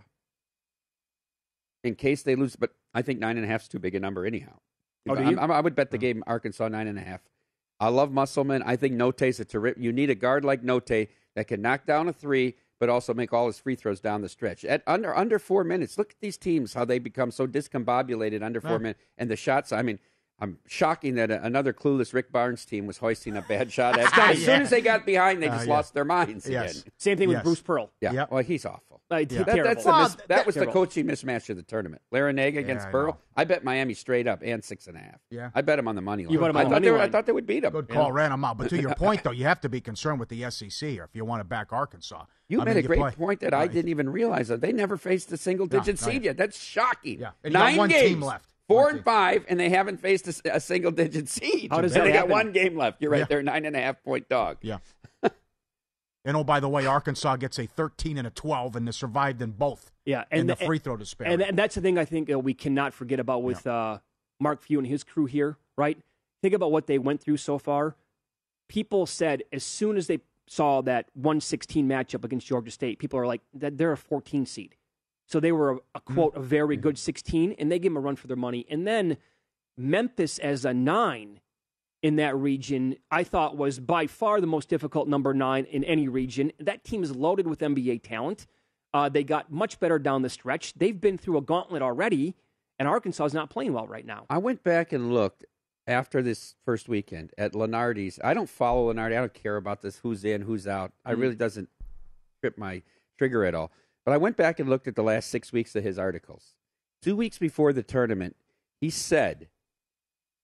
in case they lose. But I think 9.5 is too big a number anyhow. Oh, do you? I would bet the game Arkansas 9.5. I love Musselman. I think Note's a terrific. You need a guard like Note that can knock down a 3, but also make all his free throws down the stretch. At under 4 minutes, look at these teams, how they become so discombobulated under 4 minutes. And the shots, I mean, I'm shocking that another clueless Rick Barnes team was hoisting a bad shot. As soon as they got behind, they just lost their minds again. Same thing with Bruce Pearl. Yeah. Yep. Well, he's awful. Terrible. That was the coaching mismatch of the tournament. Larinaga against Pearl. I bet Miami straight up and 6.5. Yeah. I bet him on the money line. You bet him on the money line. I thought they would beat him. Good call, ran them out. But to your point, though, you have to be concerned with the SEC or if you want to back Arkansas. You made a great point that I didn't even realize. They never faced a single-digit seed yet. That's shocking. Yeah. And 9 one games. team left. 4 and 5, and they haven't faced a single-digit seed. How does and that they happen? got 1 game left. You're right. They're 9.5-point dog. Yeah. And, oh, by the way, Arkansas gets a 13 and a 12, and they survived in both. Yeah, and the free throw disparity. And that's the thing I think we cannot forget about with Mark Few and his crew here, right? Think about what they went through so far. People said as soon as they saw that 116 matchup against Georgia State, people are like, they're a 14 seed. So they were, a quote, a very good 16, and they gave them a run for their money. And then Memphis as a 9 in that region, I thought was by far the most difficult number 9 in any region. That team is loaded with NBA talent. They got much better down the stretch. They've been through a gauntlet already, and Arkansas is not playing well right now. I went back and looked after this first weekend at Lenardi's. I don't follow Lenardi. I don't care about this, who's in, who's out. I really doesn't trip my trigger at all. But I went back and looked at the last 6 weeks of his articles. 2 weeks before the tournament, he said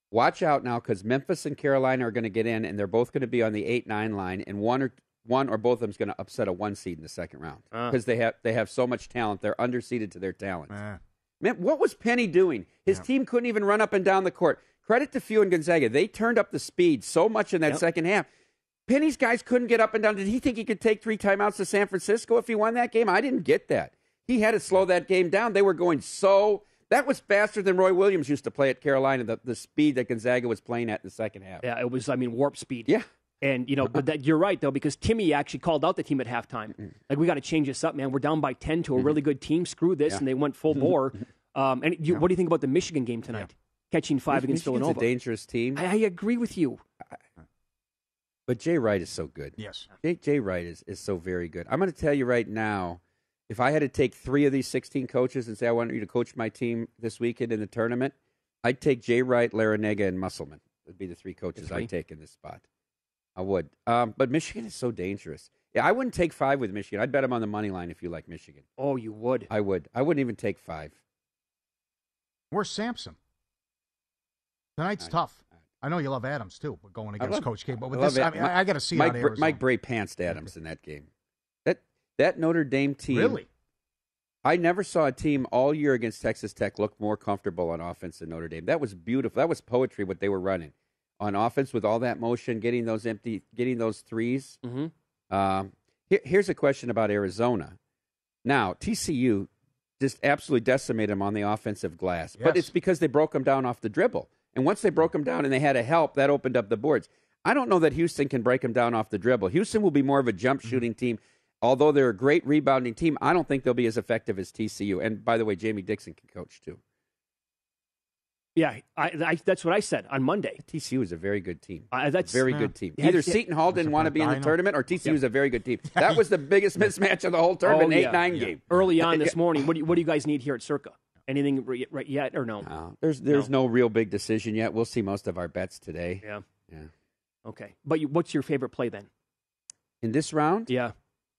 Watch out now because Memphis and Carolina are going to get in, and they're both going to be on the 8-9 line, and one or both of them is going to upset a 1 seed in the second round because they have so much talent. They're underseeded to their talent. Man, what was Penny doing? His team couldn't even run up and down the court. Credit to Few and Gonzaga. They turned up the speed so much in that second half. Penny's guys couldn't get up and down. Did he think he could take 3 timeouts to San Francisco if he won that game? I didn't get that. He had to slow that game down. They were going so... That was faster than Roy Williams used to play at Carolina, the speed that Gonzaga was playing at in the second half. Yeah, it was, warp speed. Yeah. And, but you're right, though, because Timmy actually called out the team at halftime. Like, we got to change this up, man. We're down by 10 to a really good team. Screw this. And they went full bore. What do you think about the Michigan game tonight? Catching 5 against Villanova. It's a dangerous team. I agree with you. But Jay Wright is so good. Yes. Jay Wright is so very good. I'm going to tell you right now, if I had to take 3 of these 16 coaches and say I want you to coach my team this weekend in the tournament, I'd take Jay Wright, Larrañaga, and Musselman. Would be the 3 coaches I'd take in this spot. I would. But Michigan is so dangerous. Yeah, I wouldn't take 5 with Michigan. I'd bet them on the money line if you like Michigan. Oh, you would? I would. I wouldn't even take 5. Where's Sampson? Tonight's tough. I know you love Adams, too, but going against Coach K. But with this, I got to see Mike, out Arizona. Mike Bray pantsed Adams in that game. That Notre Dame team. Really? I never saw a team all year against Texas Tech look more comfortable on offense than Notre Dame. That was beautiful. That was poetry, what they were running. On offense with all that motion, getting those threes. Here's a question about Arizona. Now, TCU just absolutely decimated them on the offensive glass. Yes. But it's because they broke them down off the dribble. And once they broke them down and they had a help, that opened up the boards. I don't know that Houston can break them down off the dribble. Houston will be more of a jump shooting team. Although they're a great rebounding team, I don't think they'll be as effective as TCU. And by the way, Jamie Dixon can coach too. Yeah, that's what I said on Monday. TCU is a very good team. That's very good team. Either Seton Hall didn't want to be in the tournament, or TCU is a very good team. That was the biggest mismatch of the whole tournament, 8-9 game. Early on this morning, what do you guys need here at Circa? Anything right yet or no? There's no real big decision yet. We'll see most of our bets today. Yeah. Okay, but what's your favorite play then? In this round? Yeah.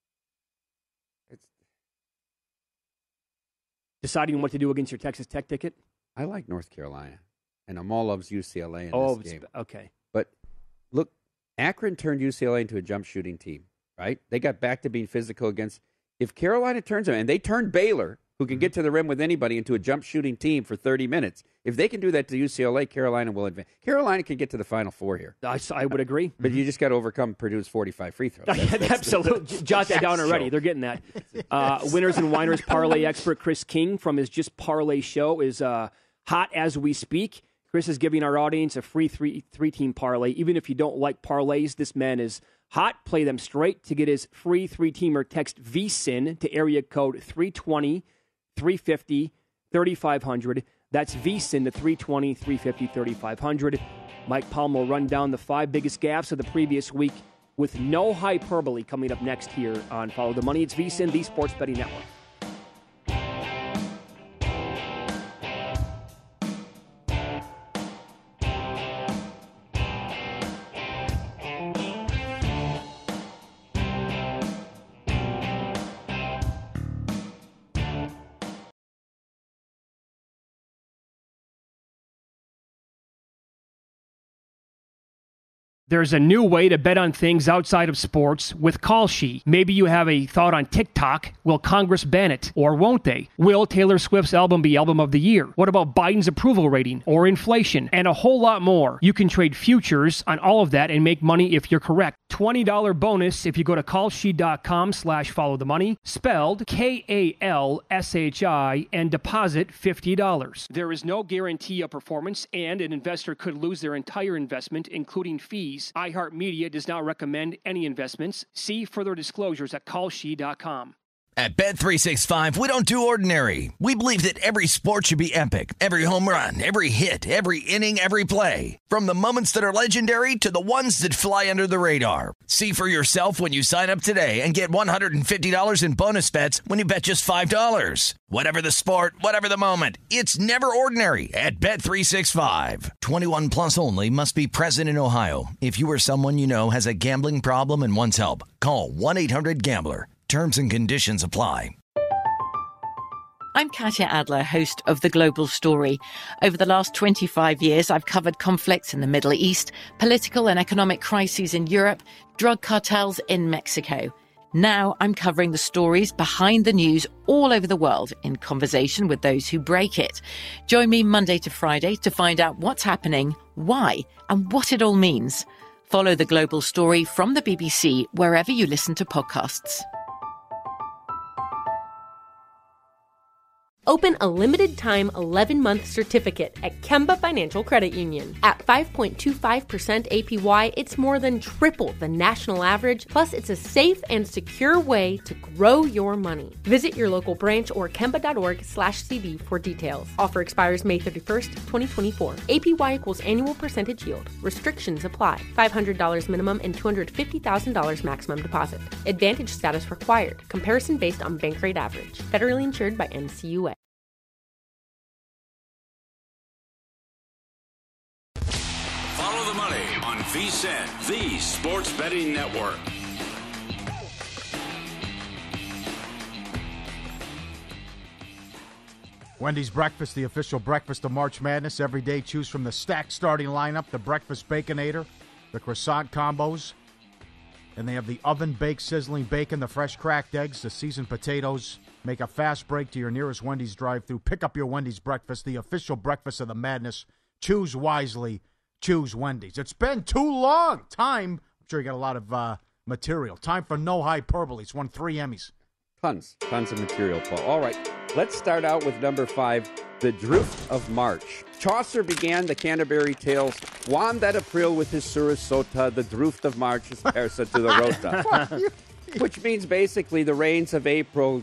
Deciding what to do against your Texas Tech ticket? I like North Carolina, and Amal loves UCLA in this game. Okay. But look, Akron turned UCLA into a jump shooting team, right? They got back to being physical against. If Carolina turns them, and they turned Baylor, who can get to the rim with anybody, into a jump shooting team for 30 minutes. If they can do that to UCLA, Carolina will advance. Carolina can get to the Final Four here. I would agree. But you just got to overcome Purdue's 45 free throws. Absolutely. Jot that down already. They're getting that. Winners and Winers parlay expert Chris King from his Just Parlay show is hot as we speak. Chris is giving our audience a free three-team parlay. Even if you don't like parlays, this man is hot. Play them straight. To get his free three-teamer, text VSIN to area code 320 350 3500. That's VSIN to 320 350 3500. Mike Palm will run down the 5 biggest gaffes of the previous week with no hyperbole coming up next here on Follow the Money. It's VSIN, the Sports Betting Network. There's a new way to bet on things outside of sports with Kalshi. Maybe you have a thought on TikTok. Will Congress ban it? Or won't they? Will Taylor Swift's album be Album of the Year? What about Biden's approval rating? Or inflation? And a whole lot more. You can trade futures on all of that and make money if you're correct. $20 bonus if you go to kalshi.com/followthemoney, spelled KALSHI, and deposit $50. There is no guarantee of performance, and an investor could lose their entire investment, including fees. iHeartMedia does not recommend any investments. See further disclosures at kalshi.com. At Bet365, we don't do ordinary. We believe that every sport should be epic. Every home run, every hit, every inning, every play. From the moments that are legendary to the ones that fly under the radar. See for yourself when you sign up today and get $150 in bonus bets when you bet just $5. Whatever the sport, whatever the moment, it's never ordinary at Bet365. 21 plus only. Must be present in Ohio. If you or someone you know has a gambling problem and wants help, call 1-800-GAMBLER. Terms and conditions apply. I'm Katya Adler, host of The Global Story. Over the last 25 years, I've covered conflicts in the Middle East, political and economic crises in Europe, drug cartels in Mexico. Now I'm covering the stories behind the news all over the world in conversation with those who break it. Join me Monday to Friday to find out what's happening, why, and what it all means. Follow The Global Story from the BBC wherever you listen to podcasts. Open a limited-time 11-month certificate at Kemba Financial Credit Union. At 5.25% APY, it's more than triple the national average, plus it's a safe and secure way to grow your money. Visit your local branch or kemba.org/cb for details. Offer expires May 31st, 2024. APY equals annual percentage yield. Restrictions apply. $500 minimum and $250,000 maximum deposit. Advantage status required. Comparison based on bank rate average. Federally insured by NCUA. Follow the money on VSiN, the Sports Betting Network. Wendy's Breakfast, the official breakfast of March Madness. Every day, choose from the stacked starting lineup, the Breakfast Baconator, the croissant combos, and they have the oven-baked sizzling bacon, the fresh cracked eggs, the seasoned potatoes. Make a fast break to your nearest Wendy's drive-thru. Pick up your Wendy's Breakfast, the official breakfast of the madness. Choose wisely. Choose Wendy's. It's been too long. Time, I'm sure you got a lot of material. Time for No Hyperbole. It's won 3 Emmys. Tons of material, Paul. All right, let's start out with number 5, The Droof of March. Chaucer began the Canterbury Tales, Juan that April with his Surus Sota, the Droof of March is persa to the Rota. Which means basically the rains of April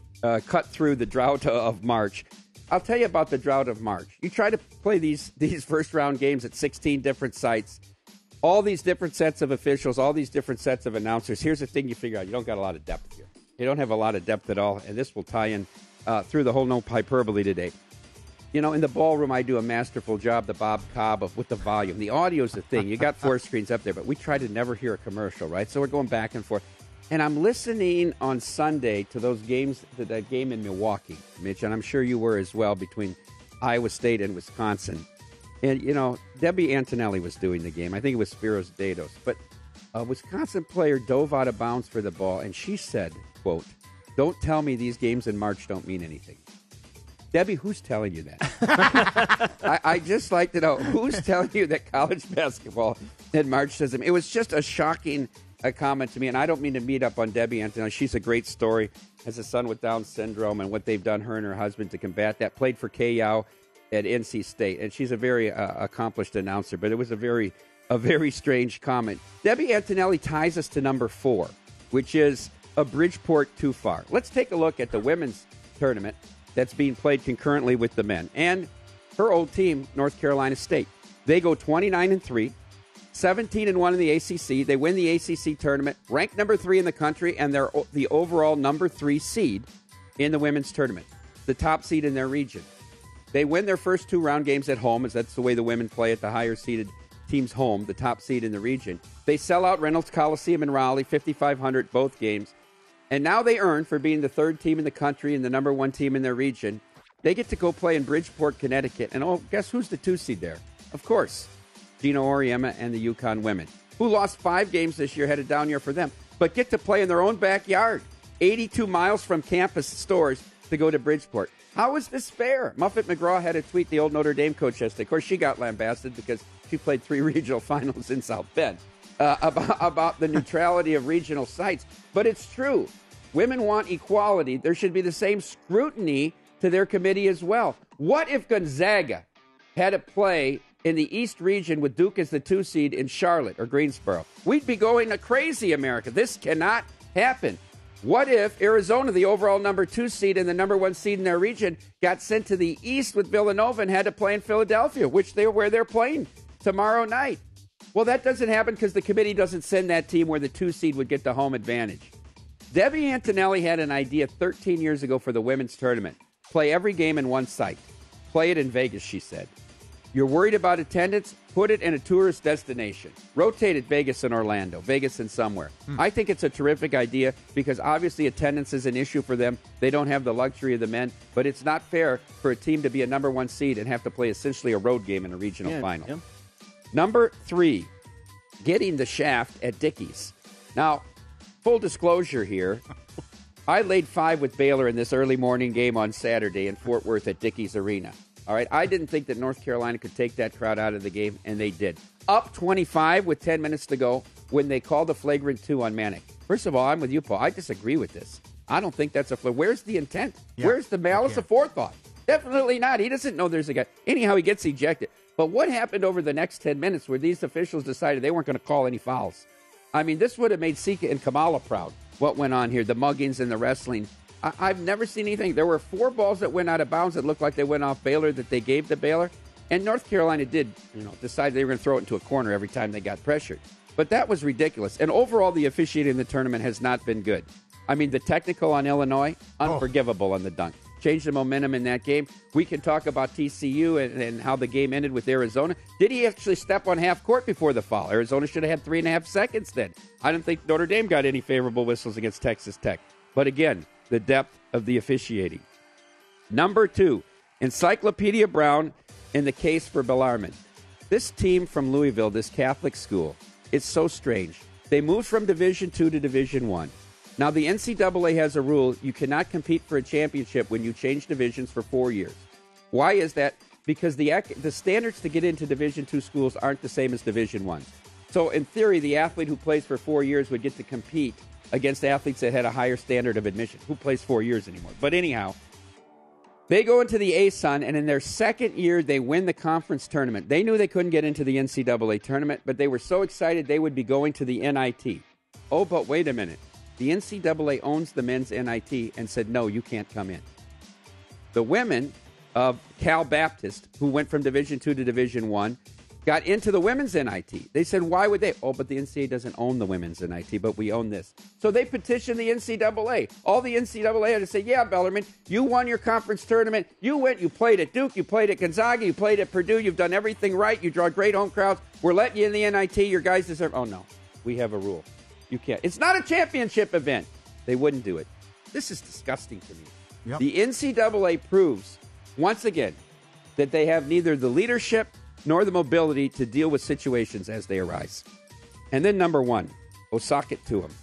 cut through the drought of March. I'll tell you about the drought of March. You try to play these first-round games at 16 different sites, all these different sets of officials, all these different sets of announcers. Here's the thing you figure out. You don't got a lot of depth here. You don't have a lot of depth at all, and this will tie in through the whole No Hyperbole today. You know, in the ballroom, I do a masterful job, the Bob Cobb, with the volume. The audio's the thing. You got 4 screens up there, but we try to never hear a commercial, right? So we're going back and forth. And I'm listening on Sunday to those games, to that game in Milwaukee, Mitch, and I'm sure you were as well, between Iowa State and Wisconsin. And, you know, Debbie Antonelli was doing the game. I think it was Spiros Dados. But a Wisconsin player dove out of bounds for the ball, and she said, quote, "Don't tell me these games in March don't mean anything." Debbie, who's telling you that? I just like to know, who's telling you that college basketball in March doesn't. It was just a shocking comment to me, and I don't mean to meet up on Debbie Antonelli. She's a great story. Has a son with Down syndrome, and what they've done, her and her husband, to combat that. Played for KU at NC State, and she's a very accomplished announcer, but it was a very strange comment. Debbie Antonelli ties us to number 4, which is a Bridgeport too far. Let's take a look at the women's tournament that's being played concurrently with the men. And her old team, North Carolina State. They go 29-3, 17-1 in the ACC. They win the ACC tournament, ranked number 3 in the country, and they're the overall number 3 seed in the women's tournament, the top seed in their region. They win their first 2 round games at home, as that's the way the women play at the higher seeded team's home, the top seed in the region. They sell out Reynolds Coliseum in Raleigh, 5,500 both games. And now they earn, for being the 3rd team in the country and the number 1 team in their region, they get to go play in Bridgeport, Connecticut. And guess who's the 2 seed there? Of course, Gino Auriemma and the UConn women, who lost 5 games this year, had a down year for them, but get to play in their own backyard, 82 miles from campus stores to go to Bridgeport. How is this fair? Muffet McGraw had a tweet, the old Notre Dame coach yesterday. Of course, she got lambasted because she played 3 regional finals in South Bend, about the neutrality of regional sites. But it's true. Women want equality. There should be the same scrutiny to their committee as well. What if Gonzaga had to play in the East region with Duke as the 2 seed in Charlotte or Greensboro? We'd be going crazy, America. This cannot happen. What if Arizona, the overall number 2 seed and the number 1 seed in their region, got sent to the East with Villanova and had to play in Philadelphia, where they're playing tomorrow night? Well, that doesn't happen because the committee doesn't send that team where the 2 seed would get the home advantage. Debbie Antonelli had an idea 13 years ago for the women's tournament. Play every game in one site. Play it in Vegas, she said. You're worried about attendance? Put it in a tourist destination. Rotate it Vegas and Orlando, Vegas and somewhere. I think it's a terrific idea because obviously attendance is an issue for them. They don't have the luxury of the men, but it's not fair for a team to be a number one seed and have to play essentially a road game in a regional final. Yeah. Number 3, getting the shaft at Dickies. Now, full disclosure here, I laid 5 with Baylor in this early morning game on Saturday in Fort Worth at Dickies Arena. All right, I didn't think that North Carolina could take that crowd out of the game, and they did. Up 25 with 10 minutes to go when they called a flagrant 2 on Manick. First of all, I'm with you, Paul. I disagree with this. I don't think that's a flagrant. Where's the intent? Yeah, where's the malice of forethought? Definitely not. He doesn't know there's a guy. Anyhow, he gets ejected. But what happened over the next 10 minutes where these officials decided they weren't going to call any fouls? I mean, this would have made Sika and Kamala proud, what went on here, the muggings and the wrestling. I've never seen anything. There were 4 balls that went out of bounds that looked like they went off Baylor that they gave to Baylor. And North Carolina did, decide they were going to throw it into a corner every time they got pressured. But that was ridiculous. And overall, the officiating in the tournament has not been good. I mean, the technical on Illinois, unforgivable on the dunk. Changed the momentum in that game. We can talk about TCU and how the game ended with Arizona. Did he actually step on half court before the foul? Arizona should have had 3.5 seconds then. I don't think Notre Dame got any favorable whistles against Texas Tech. But again, the depth of the officiating. Number 2, Encyclopedia Brown in the case for Bellarmine. This team from Louisville, this Catholic school, it's so strange. They moved from Division II to Division I. Now, the NCAA has a rule. You cannot compete for a championship when you change divisions for 4 years. Why is that? Because the standards to get into Division II schools aren't the same as Division I. So, in theory, the athlete who plays for 4 years would get to compete against athletes that had a higher standard of admission. Who plays 4 years anymore? But anyhow, they go into the ASUN, and in their second year, they win the conference tournament. They knew they couldn't get into the NCAA tournament, but they were so excited they would be going to the NIT. Oh, but wait a minute. The NCAA owns the men's NIT and said, no, you can't come in. The women of Cal Baptist, who went from Division II to Division I, got into the women's NIT. They said, why would they? Oh, but the NCAA doesn't own the women's NIT, but we own this. So they petitioned the NCAA. All the NCAA had to say, yeah, Bellarmine, you won your conference tournament. You went, you played at Duke, you played at Gonzaga, you played at Purdue. You've done everything right. You draw great home crowds. We're letting you in the NIT. Your guys deserve. Oh, no, we have a rule. You can't. It's not a championship event. They wouldn't do it. This is disgusting to me. Yep. The NCAA proves, once again, that they have neither the leadership nor the mobility to deal with situations as they arise. And then number 1, Osaka to him.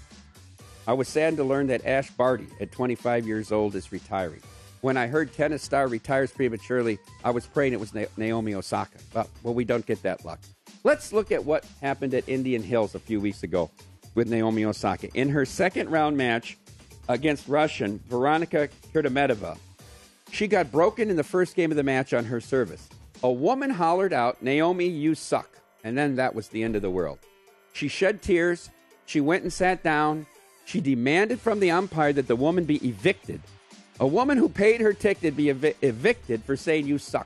I was saddened to learn that Ash Barty, at 25 years old, is retiring. When I heard tennis star retires prematurely, I was praying it was Naomi Osaka. But, well, we don't get that luck. Let's look at what happened at Indian Hills a few weeks ago with Naomi Osaka. In her second-round match against Russian Veronika Kurtamedova, she got broken in the first game of the match on her service. A woman hollered out, "Naomi, you suck." And then that was the end of the world. She shed tears. She went and sat down. She demanded from the umpire that the woman be evicted. A woman who paid her ticket be evicted for saying you suck.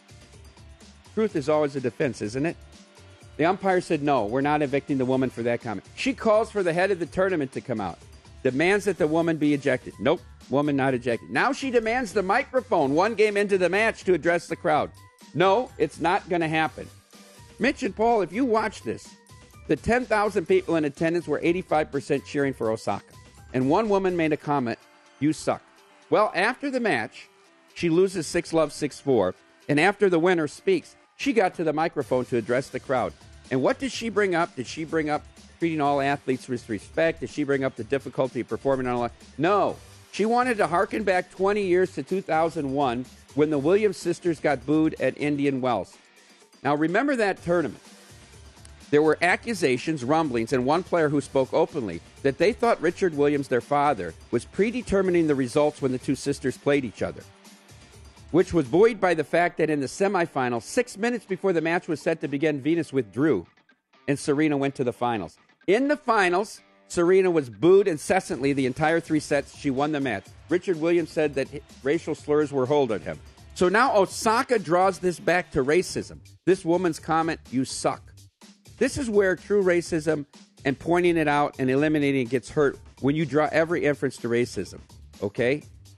Truth is always a defense, isn't it? The umpire said, no, we're not evicting the woman for that comment. She calls for the head of the tournament to come out. Demands that the woman be ejected. Nope, woman not ejected. Now she demands the microphone 1 game into the match to address the crowd. No, it's not going to happen. Mitch and Paul, if you watch this, the 10,000 people in attendance were 85% cheering for Osaka. And one woman made a comment, you suck. Well, after the match, she loses 6-love, 6-4. And after the winner speaks, she got to the microphone to address the crowd. And what did she bring up? Did she bring up treating all athletes with respect? Did she bring up the difficulty of performing on a lot? No. She wanted to harken back 20 years to 2001 when the Williams sisters got booed at Indian Wells. Now, remember that tournament. There were accusations, rumblings, and one player who spoke openly that they thought Richard Williams, their father, was predetermining the results when the two sisters played each other, which was buoyed by the fact that in the semifinals, 6 minutes before the match was set to begin, Venus withdrew, and Serena went to the finals. In the finals, Serena was booed incessantly the entire 3 sets. She won the match. Richard Williams said that racial slurs were hurled at him. So now Osaka draws this back to racism. This woman's comment, you suck. This is where true racism and pointing it out and eliminating it gets hurt, when you draw every inference to racism, okay?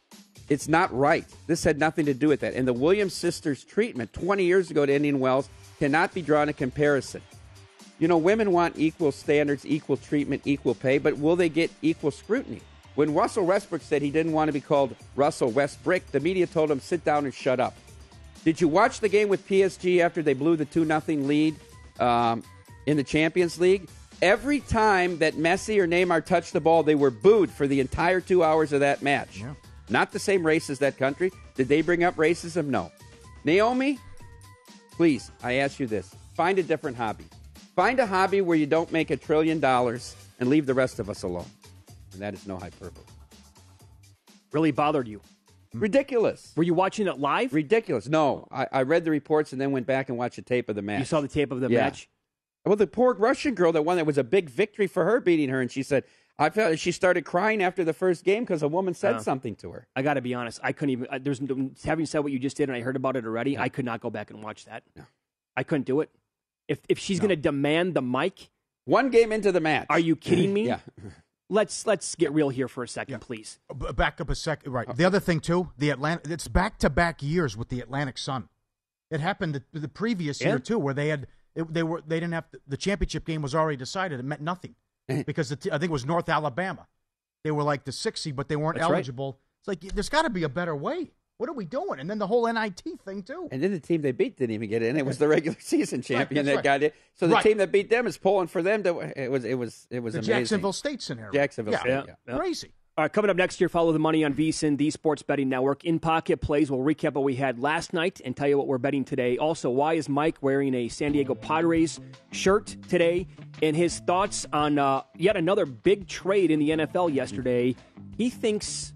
It's not right. This had nothing to do with that. And the Williams sisters' treatment 20 years ago to Indian Wells cannot be drawn in comparison. You know, women want equal standards, equal treatment, equal pay, but will they get equal scrutiny? When Russell Westbrook said he didn't want to be called Russell Westbrick, the media told him, sit down and shut up. Did you watch the game with PSG after they blew the 2-0 lead in the Champions League? Every time that Messi or Neymar touched the ball, they were booed for the entire 2 hours of that match. Yeah. Not the same race as that country. Did they bring up racism? No. Naomi, please, I ask you this. Find a different hobby. Find a hobby where you don't make $1 trillion and leave the rest of us alone. And that is no hyperbole. Really bothered you? Ridiculous. Were you watching it live? Ridiculous. No. I read the reports and then went back and watched a tape of the match. You saw the tape of the match? Well, the poor Russian girl that won, that was a big victory for her beating her. And she said, I felt she started crying after the first game because a woman said something to her. I got to be honest. I couldn't even. Having said what you just did, and I heard about it already, I could not go back and watch that. No. I couldn't do it. If she's going to demand the mic, one game into the match, are you kidding me? Yeah. Let's get real here for a second, please. Back up a second. Right. The other thing too, it's back-to-back years with the Atlantic Sun. It happened the previous year too, where they didn't have the championship game was already decided. It meant nothing. Because I think it was North Alabama. They were like the 6th seed, but they weren't eligible. Right. It's like, there's got to be a better way. What are we doing? And then the whole NIT thing, too. And then the team they beat didn't even get in. It was the regular season champion that got it. So the team that beat them is pulling for them. It was the amazing. Jacksonville State scenario. Jacksonville State, yeah. Crazy. All right, coming up next year, follow the money on VSiN, the Sports Betting Network. In Pocket Plays, we'll recap what we had last night and tell you what we're betting today. Also, why is Mike wearing a San Diego Padres shirt today? And his thoughts on yet another big trade in the NFL yesterday. He thinks,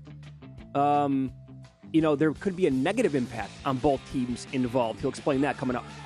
there could be a negative impact on both teams involved. He'll explain that coming up.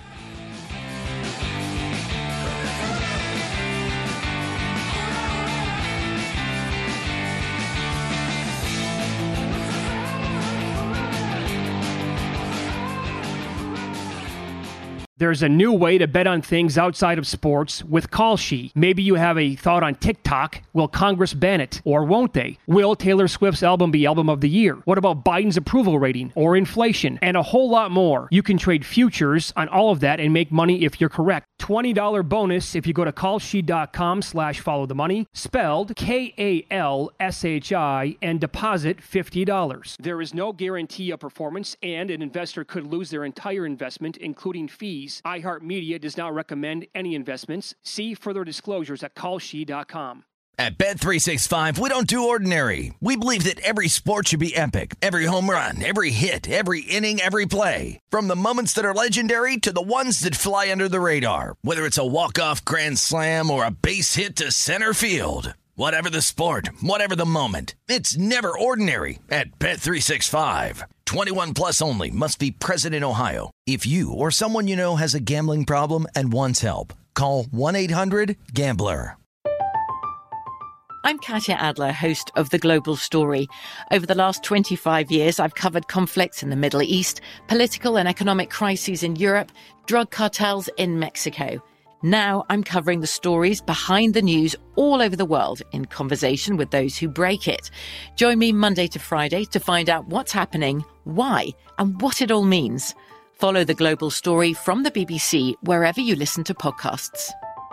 There's a new way to bet on things outside of sports with Kalshi. Maybe you have a thought on TikTok. Will Congress ban it, or won't they? Will Taylor Swift's album be Album of the Year? What about Biden's approval rating or inflation? And a whole lot more. You can trade futures on all of that and make money if you're correct. $20 bonus if you go to kalshi.com/followthemoney, spelled KALSHI, and deposit $50. There is no guarantee of performance, and an investor could lose their entire investment, including fees. iHeartMedia does not recommend any investments. See further disclosures at kalshi.com. At Bet365, we don't do ordinary. We believe that every sport should be epic. Every home run, every hit, every inning, every play. From the moments that are legendary to the ones that fly under the radar. Whether it's a walk-off grand slam or a base hit to center field. Whatever the sport, whatever the moment, it's never ordinary at Bet365. 21 plus only. Must be present in Ohio. If you or someone you know has a gambling problem and wants help, call 1-800-GAMBLER. I'm Katya Adler, host of The Global Story. Over the last 25 years, I've covered conflicts in the Middle East, political and economic crises in Europe, drug cartels in Mexico. Now I'm covering the stories behind the news all over the world in conversation with those who break it. Join me Monday to Friday to find out what's happening, why, and what it all means. Follow The Global Story from the BBC wherever you listen to podcasts.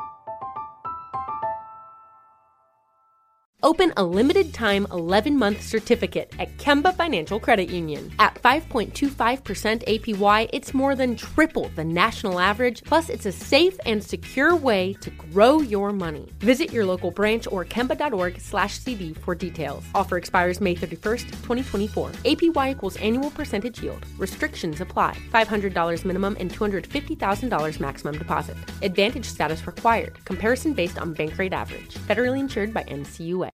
Open a limited-time 11-month certificate at Kemba Financial Credit Union. At 5.25% APY, it's more than triple the national average, plus it's a safe and secure way to grow your money. Visit your local branch or kemba.org/cd for details. Offer expires May 31st, 2024. APY equals annual percentage yield. Restrictions apply. $500 minimum and $250,000 maximum deposit. Advantage status required. Comparison based on bank rate average. Federally insured by NCUA.